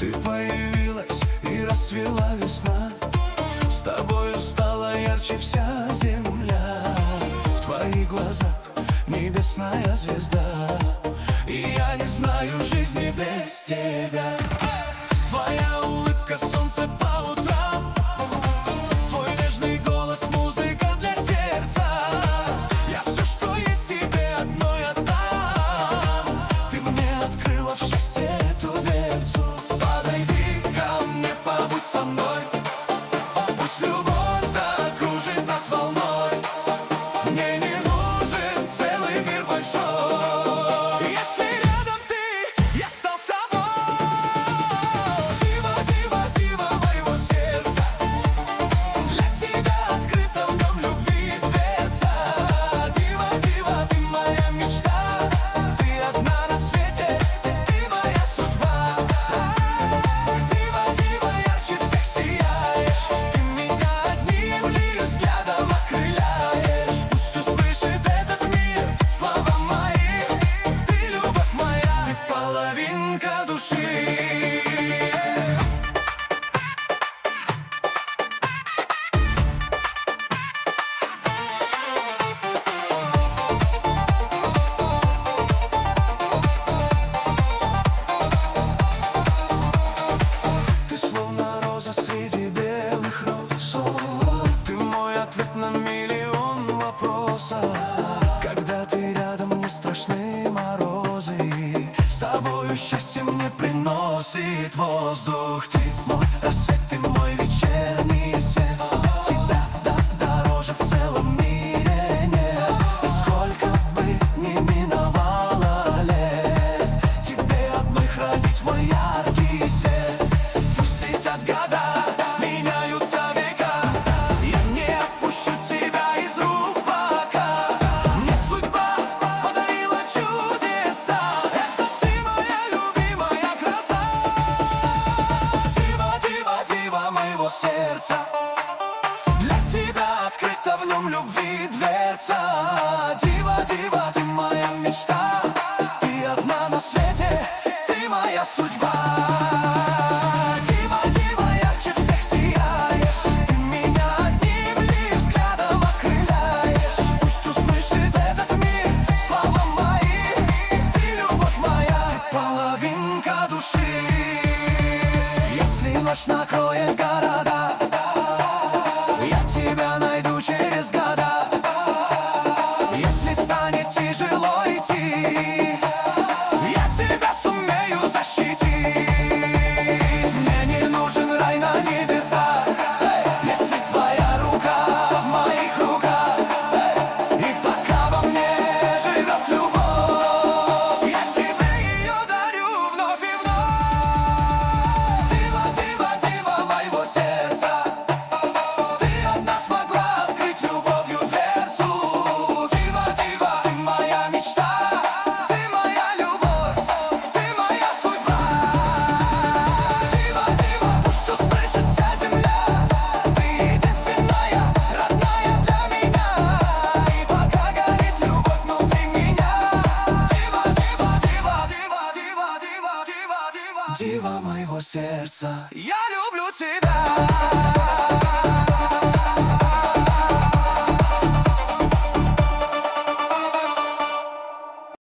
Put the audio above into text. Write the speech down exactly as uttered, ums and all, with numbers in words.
Ты появилась и расцвела весна, с тобою стала ярче вся земля. В твоих глазах небесная звезда, и я не знаю жизни без тебя. Твоя улыбка — солнце по утрам, твой нежный голос — музыка для сердца. Я все, что есть, тебе одной отдам. Ты мне открыла в счастье эту дверцу. Подойди ко мне, побудь со мной, пусть любовь закружит нас волной. Мне не нужен целый мир большой, если рядом ты, я стал собой. Дива, дива, дива моего сердца, для тебя открыта в нем любви дверца. Дива, дива, ты моя мечта, ты одна на свете, ты моя судьба. Дива, дива, ярче всех сияешь, ты меня одним лишь взглядом окрыляешь. Пусть услышит этот мир слова мои, ты любовь моя, ты половинка души. Ты словно роза среди белых роз, ты мой ответ на миллион вопросов. Когда ты рядом, не страшны морозы, с тобою счастье мне приносит воздух. Ты мой рассвет, ты мой вечерний свет, тебя да, дороже в целом мире нет. И сколько бы ни миновало лет, тебе одной хранить мой яркий свет. Пусть летят года, меняются века, я не отпущу тебя из рук пока. Мне судьба подарила чудеса, это ты моя любимая краса. Дива, дива, дива моего сердца, для тебя открыта в нем любви дверца. Дива, дива, ты моя мечта, ты одна на свете, ты моя судьба. Дива, дива, ярче всех сияешь, ты меня одним лишь взглядом окрыляешь. Пусть услышит этот мир слова мои, ты любовь моя, ты половинка души. Если ночь накроет города, я тебя найду через года. Если станет тяжело идти, я тебя сумею защитить. Мне не нужен рай на небесах, если твоя рука в моих руках. И пока во мне живет любовь, я тебе ее дарю вновь и вновь. Дива, дива, дива моего сердца, ты одна смогла открыть любовью дверцу. Дива, дива, ты моя мечта, ты моя любовь, ты моя судьба. Дива, дива, пусть услышит вся земля, ты единственная, родная для меня. И пока горит любовь внутри меня, дива, дива, дива, дива, дива, дива, дива, дива, дива моего сердца, я люблю тебя.